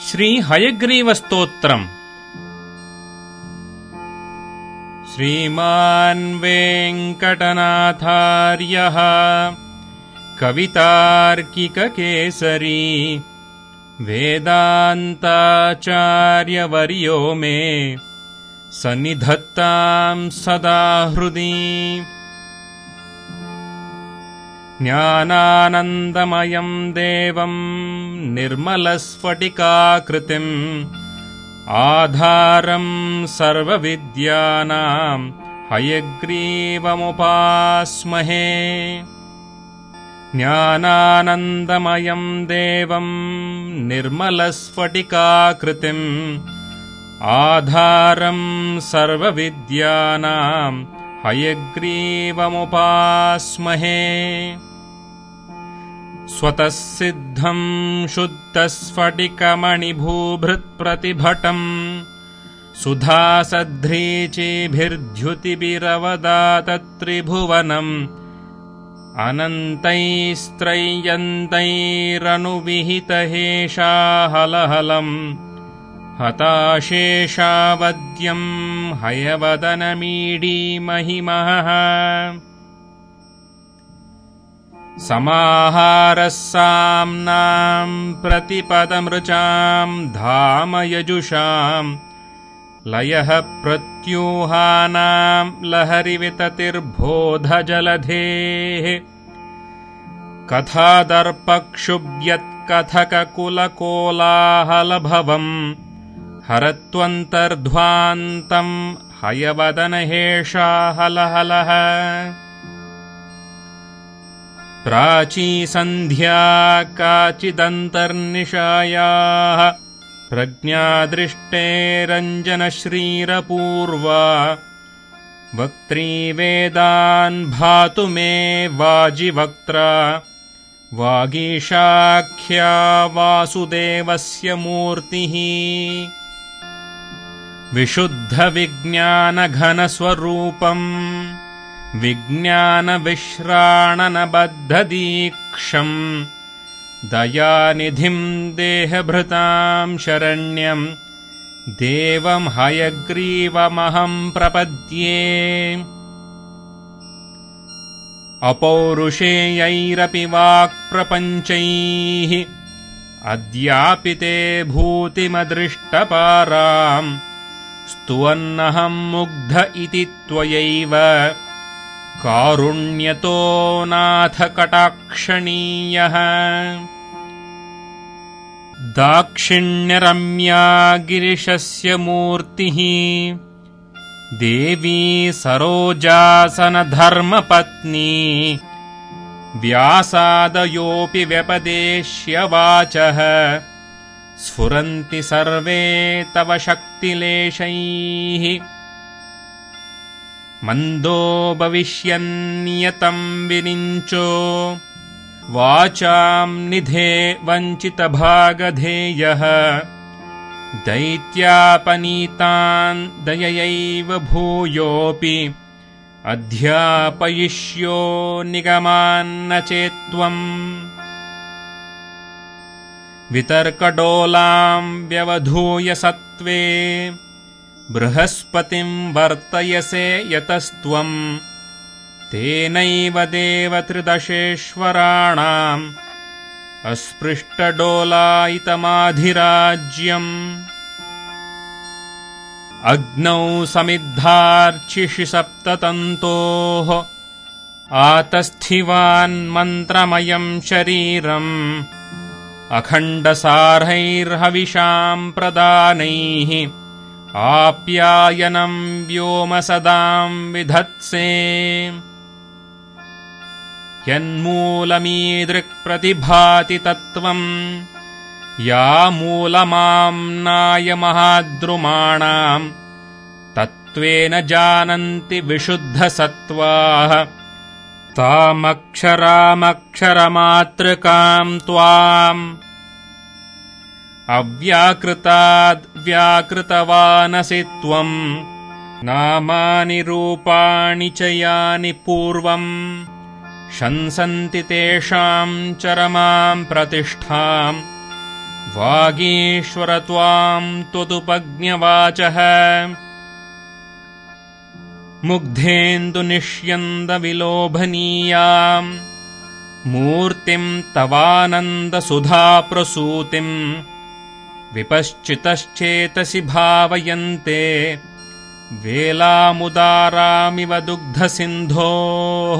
श्री हयग्रीवस्तोत्रम्। श्रीमान् वेङ्कटनाथार्यः कवितार्किककेसरी वेदान्ताचार्यवर्यो मे सन्निधत्तां सदा हृदि। ज्ञानानन्दमयं देवं निर्मलस्फटिकाकृतिम् आधारं सर्वविद्यानां हयग्रीवमुपास्महे। ज्ञानानन्दमयं देवं निर्मलस्फटिकाकृतिम् आधारं सर्वविद्यानां हयग्रीवमुपास्महे। स्वतः सिद्धं शुद्धस्फटिकमणिभूभृत्प्रतिभटम् सुधासध्रीचीभिर्द्युतिभिरवदातत्रिभुवनम् अनन्तैस्त्रय्यन्तैरनुविहितहेशाहलहलम् हताशेषावद्यं हयवदनमीडीमहिमः। समाहारः साम्नां प्रतिपदमृचां धामयजुषां लयः प्रत्यूहानां लहरिविततिर्बोधजलधेः कथादर्पक्षुभ्यत्कथककुलकोलाहलभवम् हरत्वन्तर्ध्वान्तं हयवदनहेषाहलहलः। प्राचीसन्ध्या काचिदन्तर्निशायाः प्रज्ञादृष्टेरञ्जनश्रीरपूर्वा वक्त्री वेदान् भातु मे वाजिवक्त्रा वागीशाख्या वासुदेवस्य मूर्तिः। विशुद्धविज्ञानघनस्वरूपम् विज्ञानविश्राणनबद्धदीक्षम् दयानिधिं देहभृतां शरण्यं देवं हयग्रीवमहं प्रपद्ये। अपौरुषेयैरपि वाक्प्रपञ्चैः अद्यापि ते भूतिमदृष्टपाराम् स्तुवन्नहं मुग्ध इति त्वयैव कारुण्यतो नाथ कटाक्षणीयः। दाक्षिण्यरम्या गिरिशस्य मूर्तिः देवी सरोजासनधर्मपत्नी व्यासादयोऽपि व्यपदेश्य वाचः स्फुरन्ति सर्वे तव शक्तिलेशैः। मन्दो भविष्यन्नियतं विरिञ्चो वाचां निधे वञ्चितभागधेयः दैत्यापनीतान् दययैव भूयोऽपि अध्यापयिष्यो निगमान्न चेत्त्वम्। वितर्कडोलां व्यवधूय सत्त्वे बृहस्पतिं वर्तयसे यतस्त्वम् तेनैव देवत्रिदशेश्वराणाम् अस्पृष्टडोलायितमाधिराज्यम्। अग्नौ समिद्धार्चिषि सप्ततन्तोः आतस्थिवान् मन्त्रमयं शरीरम् अखण्डसार्हैर्हविषां प्रदानैः आप्यायनं व्योमसदां विधत्से। यन्मूलमीदृक्प्रतिभाति तत्त्वम् या मूलमाम्नाय महाद्रुमाणाम् तत्त्वेन जानन्ति विशुद्धसत्त्वाः तामक्षरामक्षरमातृकां त्वाम्। अव्याकृताद् व्याकृतवानसि त्वम् नामानि रूपाणि च यानि पूर्वम् शंसन्ति तेषां चरमां प्रतिष्ठाम् वागीश्वर त्वाम् त्वदुपज्ञवाचः मुग्धेन्दुनिष्यन्दविलोभनीयाम् मूर्तिम् तवानन्दसुधाप्रसूतिम् विपश्चितश्चेतसि भावयन्ते वेलामुदारामिव दुग्धसिन्धोः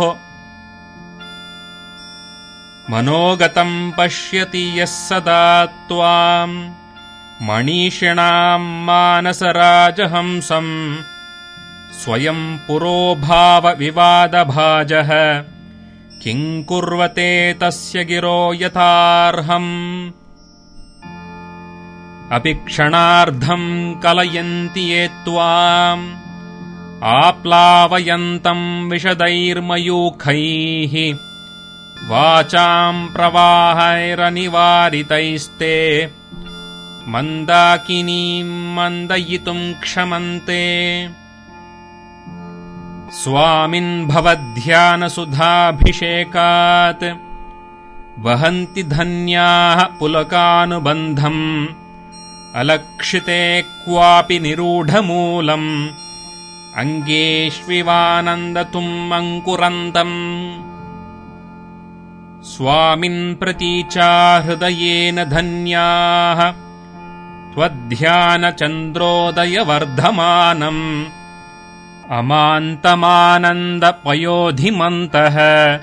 मनोगतम् पश्यति यः सदा त्वाम् मणीषिणाम् मानसराजहंसम् स्वयम् पुरोभावविवादभाजः किम् कुर्वते तस्य गिरो यथार्हम् अपि क्षणार्धम् कलयन्ति ये त्वाम् आप्लावयन्तम् विशदैर्मयूखैः वाचाम् प्रवाहैरनिवारितैस्ते मन्दाकिनीम् मन्दयितुम् क्षमन्ते स्वामिन् भवध्यानसुधाभिषेकात् वहन्ति धन्याः पुलकानुबन्धम् अलक्षिते क्वापि निरूढमूलम् अङ्गेष्विवानन्दतुम् अङ्कुरन्तम् स्वामिन् प्रतीचा हृदयेन धन्याः त्वध्यानचन्द्रोदयवर्धमानम् अमान्तमानन्दपयोधिमन्तः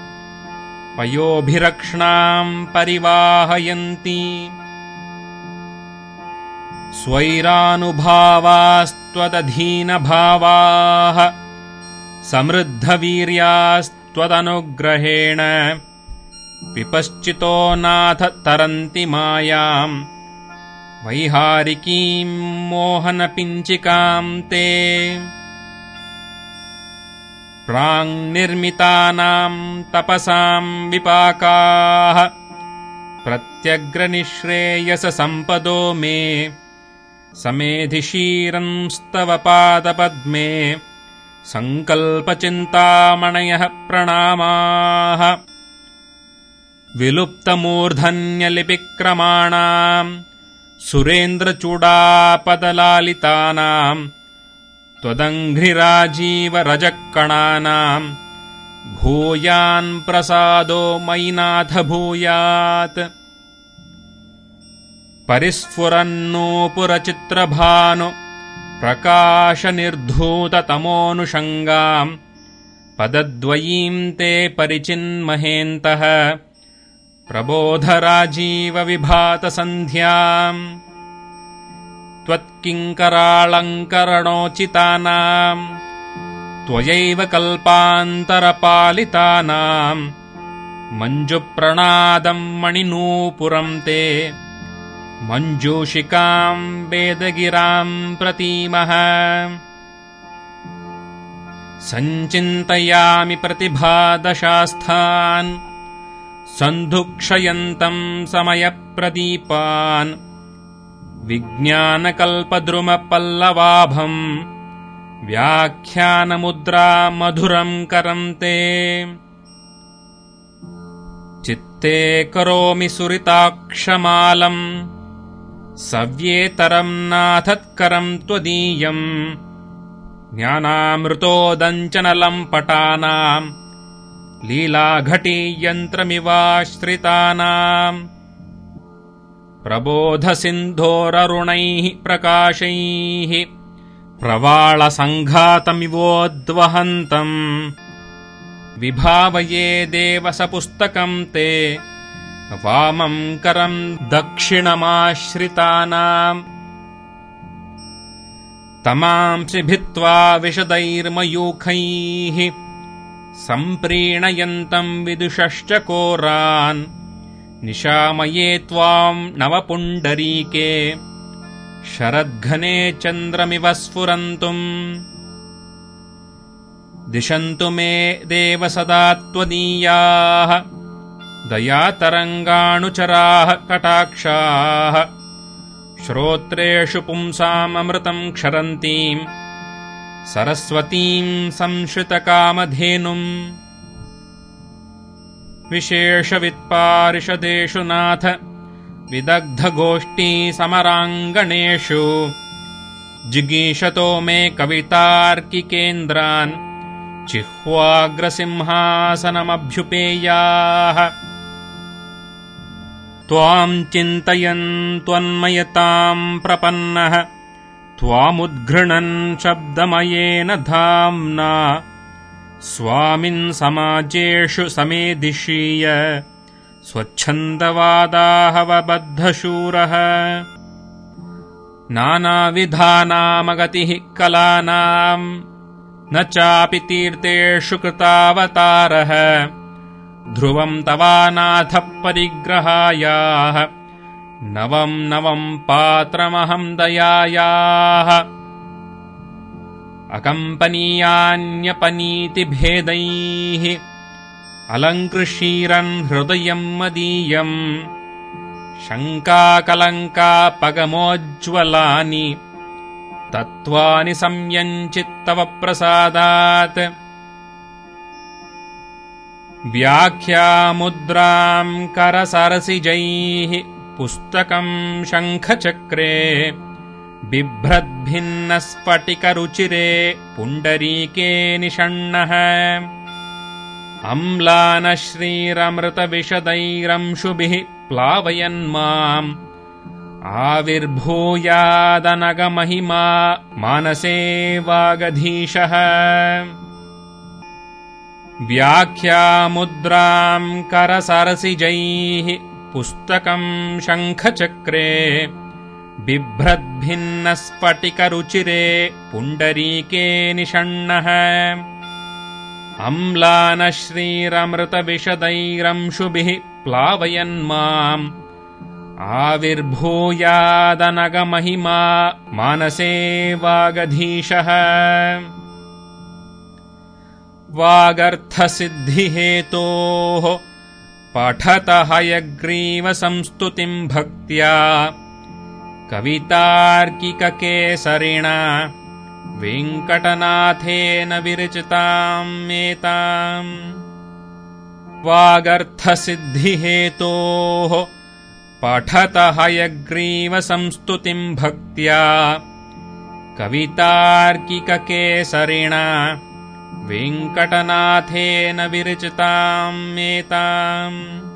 पयोभिरक्ष्णाम् परिवाहयन्ति स्वैरानुभावास्त्वदधीनभावाः समृद्धवीर्यास्त्वदनुग्रहेण विपश्चितो नाथ तरन्ति मायाम् वैहारिकीम् मोहनपिञ्चिकाम् ते प्राङ्निर्मितानाम् तपसाम् विपाकाः प्रत्यग्रनिःश्रेयससम्पदो मे समेधिशीरंस्तव पादपद्मे सङ्कल्पचिन्तामणयः प्रणामाः विलुप्तमूर्धन्यलिपिक्रमाणाम् सुरेन्द्रचूडापदलालितानाम् त्वदङ्घ्रिराजीवरजकणानाम् भूयान् प्रसादो मयि नाथ भूयात् परिस्फुरन्नूपुरचित्रभानु प्रकाशनिर्धूततमोऽनुषङ्गाम् पदद्वयीम् ते परिचिन्महेन्तः प्रबोधराजीवविभातसन्ध्याम् त्वत्किङ्कराळङ्करणोचितानाम् त्वयैव कल्पान्तरपालितानाम् मञ्जुप्रणादम् मणिनूपुरम् ते मञ्जूषिकाम् वेदगिराम् प्रतीमः सञ्चिन्तयामि प्रतिभादशास्थान् सन्धुक्षयन्तम् समयप्रदीपान् विज्ञानकल्पद्रुमपल्लवाभम् व्याख्यानमुद्रा मधुरम् करम् ते चित्ते करोमि सुरिताक्षमालम् सव्येतरम् नाथत्करम् त्वदीयम् ज्ञानामृतोदञ्चनलम्पटानाम् लीलाघटीयन्त्रमिवाश्रितानाम् प्रबोधसिन्धोररुणैः प्रकाशैः प्रवाळसङ्घातमिवोद्वहन्तम् विभावये देवसपुस्तकम् ते वामम् करम् दक्षिणमाश्रितानाम् तमांसि भित्त्वा विशदैर्मयूखैः सम्प्रीणयन्तम् विदुषश्च कोरान् निशामये त्वाम् नवपुण्डरीके शरद्घने चन्द्रमिव स्फुरन्तुम् दिशन्तु मे देव सदा त्वदीयाः दयातरङ्गाणुचराः कटाक्षाः श्रोत्रेषु पुंसाममृतम् क्षरन्तीम् सरस्वतीम् संश्रितकामधेनुम् विशेषवित्पारिषदेषु नाथ विदग्धगोष्ठीसमराङ्गणेषु जिगीषतो मे कवितार्किकेन्द्रान् जिह्वाग्रसिंहासनमभ्युपेयाः त्वाम् चिन्तयन् त्वन्मयताम् प्रपन्नः त्वामुद्घृणन् शब्दमयेन धाम्ना स्वामिन् समाजेषु समेदिशीय स्वच्छन्दवादाहवबद्धशूरः नानाविधानामगतिः कलानाम् न चापि तीर्थेषु कृतावतारः ध्रुवम् तवानाथः परिग्रहायाः नवम् नवम् पात्रमहम् दयायाः अकम्पनीयान्यपनीतिभेदैः अलङ्कृषीरन् हृदयम् मदीयम् शङ्काकलङ्कापगमोज्ज्वलानि तत्त्वानि संयञ्चित्तव प्रसादात् व्याख्यामुद्राम् करसरसिजैः पुस्तकम् शङ्खचक्रे बिभ्रद्भिन्नस्फटिकरुचिरे पुण्डरीके निषण्णः अम्लानश्रीरमृतविशदैरंशुभिः प्लावयन्माम् आविर्भूयादनगमहिमा मानसे वागधीशः व्याख्यामुद्राम् करसरसिजैः पुस्तकम् शङ्खचक्रे बिभ्रद्भिन्नस्फटिकरुचिरे पुण्डरीके निषण्णः अम्लानश्रीरमृतविशदैरंशुभिः प्लावयन्माम् आविर्भूयादनगमहिमा मानसे वागधीशः वागर्थसिद्धिहेतोः पठत हयग्रीवसंस्तुतिम् भक्त्या कवितार्किककेसरिणा वेङ्कटनाथेन विरचितामेताम् वागर्थसिद्धिहेतोः पठत हयग्रीवसंस्तुतिम् भक्त्या कवितार्किककेसरिणा वेङ्कटनाथेन विरचितामेताम्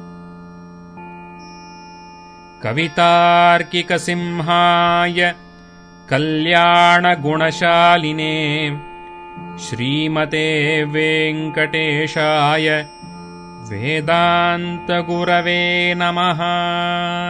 कवितार्किकसिंहाय कल्याणगुणशालिने श्रीमते वेङ्कटेशाय वेदान्तगुरवे नमः।